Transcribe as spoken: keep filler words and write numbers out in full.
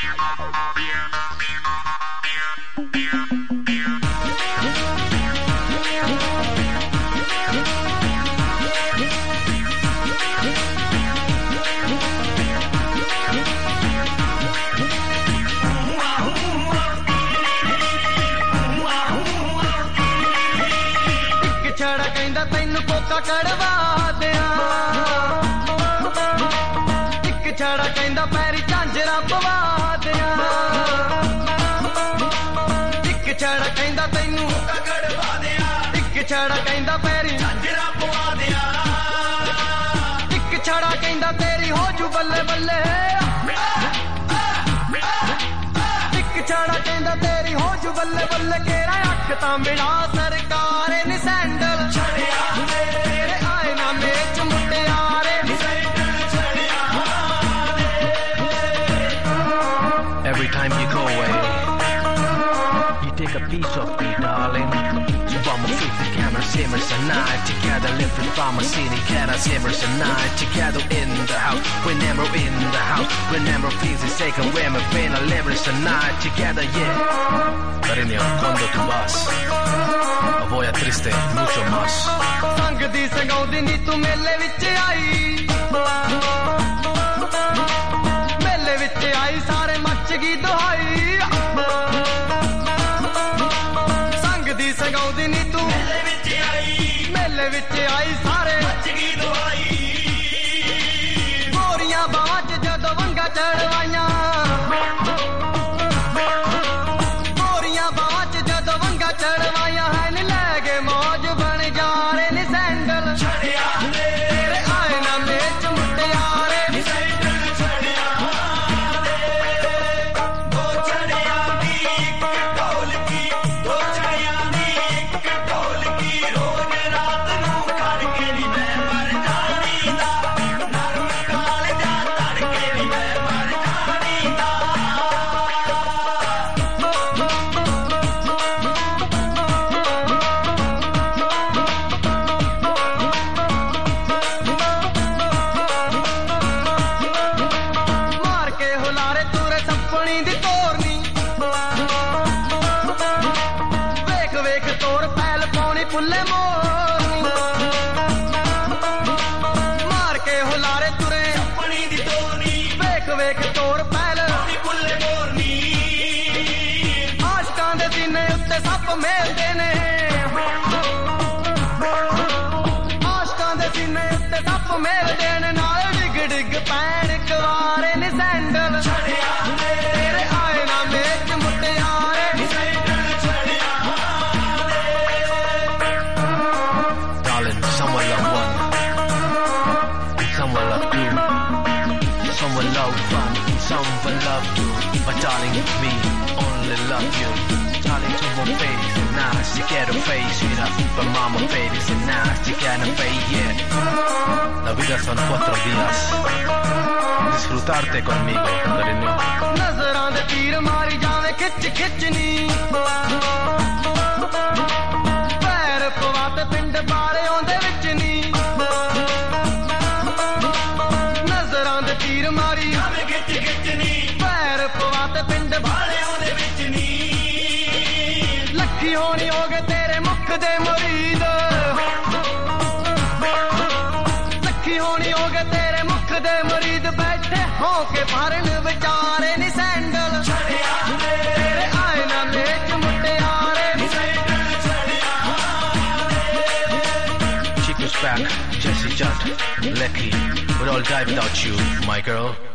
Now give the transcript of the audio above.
ਛੜਾ ਕਹਿੰਦਾ ਤੈਨੂੰ ਕੋਕਾ ਕੜਵਾ ਦਿਆਂ ਇੱਕ ਛੜਾ ਕਹਿੰਦਾ ਪੈਰੀ ਝਾਂਜਰਾਂ ਪਵਾ ਦਿਆਂ ਇੱਕ ਛੜਾ ਕਹਿੰਦਾ ਤੈਨੂੰ ਕੋਕਾ ਕੜਵਾ ਦਿਆਂ ਇੱਕ ਛੜਾ ਕਹਿੰਦਾ ਪੈਰੀ ਝਾਂਜਰਾਂ ਪਵਾ ਦਿਆਂ ਇੱਕ ਛੜਾ ਕਹਿੰਦਾ ਤੇਰੀ ਹੋ ਜੂ ਬੱਲੇ ਬੱਲੇ ਇੱਕ ਛੜਾ ਕਹਿੰਦਾ ਤੇਰੀ ਹੋ ਜੂ ਬੱਲੇ ਬੱਲੇ ਕਿਹੜਾ ਅੱਖ ਤਾਂ ਮਿਲਾ ਸਰਕਾਰ ਨੀ ਸੈਂਡਲ ਛੜਿਆ ਤੇਰੇ ਆਏ ਨਾ ਮੇਚ ਮੁੰਡਿਆਰੇ ਨੀ ਸੈਂਡਲ ਛੜਿਆ। Every time you go away, you take a piece of me, darling. So I'ma fix the camera, simmers and night together, live in Farmer City, Canada, simmers and night together in the house. Whenever in the house, whenever peace is taken, when my pain, I live in night together, yeah. Cariño, cuando tú vas, voy a triste mucho más. ਸੰਗ ਦੀ ਸੰਗਾਉਂਦੀ ਨੀ ਤੂੰ ਮੇਲੇ ਵਿੱਚ ਆਈ ਮੇਲੇ ਵਿੱਚ ਆਈ ਸਾਰੇ ਮੱਚ ਗਈ ਦੁਹਾਈ ਸੰਗ ਦੀ ਸੰਗਾਉਂਦੀ ਨੀ ਤੂੰ ਮੇਲੇ ਵਿੱਚ ਆਈ ਮੇਲੇ ਵਿੱਚ ਆਈ ਸਾਰੇ ਮੱਚ ਗਈ ਦੁਹਾਈ ਗੋਰੀਆਂ ਬਾਹਾਂ 'ਚ ਜਦੋਂ ਵੰਗਾਂ ਚੜਵਾਈਆਂ ਗੋਰੀਆਂ ਬਾਹਾਂ 'ਚ ਜਦੋਂ ਵੰਗਾਂ ਚੜਵਾਈਆਂ ਹਨ ਲੈ ਕੇ ਮੌਜ ਬਣ ਜਾ ਰਹੇ ਨੀ ਸੈਂਡਲ ਛੜਿਆ ਤੇਰੇ ਆਏ ਨਾ ਮੇਚ ਮੁੰਡਿਆਰੇ ਨੀ ਸੈਂਡਲ ਛੜਿਆ ਦੋ ਛੜਿਆਂ ਦੀ ਇੱਕ ਢੋਲਕੀ ਦੋ ਛੜਿਆਂ ਦੀ ਇੱਕ ਢੋਲਕੀ ਰੋਜ਼ ਰਾਤ ਨੂੰ ਖੜ ਕੇ ਨੀ ਮੈਂ ਮਰ ਜਾਣੀ ਦਾ ਨਰਮ ਕਾਲਜਾ ਤੜਕੇ ਨੀ ਮੈਂ ਮਰ ਜਾਣੀ ਦਾ ਮਾਰ ਕੇ ਹੁਲਾਰੇ ਤੂਰੇ ਸੱਪਣੀ ਦੀ ਤੋਰਨੀ ਵੇਖ ਵੇਖ ਤੋਰ ਪੈਲ ਪਾਉਣੀ ਫੁੱਲੇ ਮੋਰਨੀ ਮਾਰ ਕੇ ਹੁਲਾਰੇ ਤੁਰੇ ਸੱਪਣੀ ਦੀ ਤੋਰਨੀ ਵੇਖ ਵੇਖ ਤੋਰ ਪੈਲ ਪਾਉਣੀ ਫੁੱਲੇ ਮੋਰਨੀ ਆਸ਼ਕਾਂ ਦੇ ਸੀਨੇ ਉੱਤੇ ਸੱਪ ਮੇਲਦੇ ਨੇ ਆਸ਼ਕਾਂ ਦੇ ਸੀਨੇ ਉੱਤੇ ਸੱਪ ਮੇਲਦੇ ਨੇ ਨਾਲ ਡਿੱਗ ਡਿੱਗ ਪੈਣ ਕਵਾਰੇ ਨੀ ਸੈਂਡਲ ਛੜਿਆ ਤੇਰੇ ਆਏ ਨਾ ਮੇਚ ਮੁੰਡਿਆਰੇ ਨੀ ਸੈਂਡਲ ਛੜਿਆ। Darling, someone love one, someone love two, someone love fun, someone love two. But darling, me only love you. Darling, to my face, nice to get a face, you know. But mama face, nice to get a face, yeah. La vida son cuatro días. Disfrutarte conmigo, cariño. ਨਜ਼ਰਾਂ ਦੇ ਤੀਰ ਮਾਰੀ ਜਾਵੇਂ ਖਿੱਚ ਖਿੱਚਨੀ ਪੈਰ ਪਵਾ ਤੇ ਪਿੰਡ ਬਾਰੇ ਆਉਂਦੇ ਵਿੱਚ ਨੀ ਨਜ਼ਰਾਂ ਦੇ ਤੀਰ ਮਾਰੀ ਜਾਵੇਂ ਖਿੱਚ ਖਿੱਚਨੀ ਪੈਰ ਪਵਾ ਤੇ ਪਿੰਡ ਬਾਰੇ ਆਉਂਦੇ ਵਿੱਚ ਨੀ ਲੱਖੀ ਹੋਣੀ ਹੋ ਗਏ ਤੇਰੇ ਮੁਖ ਦੇ ਮੁਰੀਦ ਲੱਖੀ ਹੋਣੀ ਹੋ ਗਏ ਤੇਰੇ ਮੁਖ ਦੇ ਮੁਰੀਦ ਬੈਠੇ ਹੋ ਕੇ ਭਰਨ ਵਿਚਾਰੇ ਨੀ ਸੈਂਡਲ ਛੜਿਆ ਤੇਰੇ ਆਏ ਨਾ ਮੇਚ ਮੁੰਡਿਆਰੇ ਨੀ ਸੈਂਡਲ ਛੜਿਆ। Chico's back, Jesse Judd, Lecky, we'd all die without you, my girl.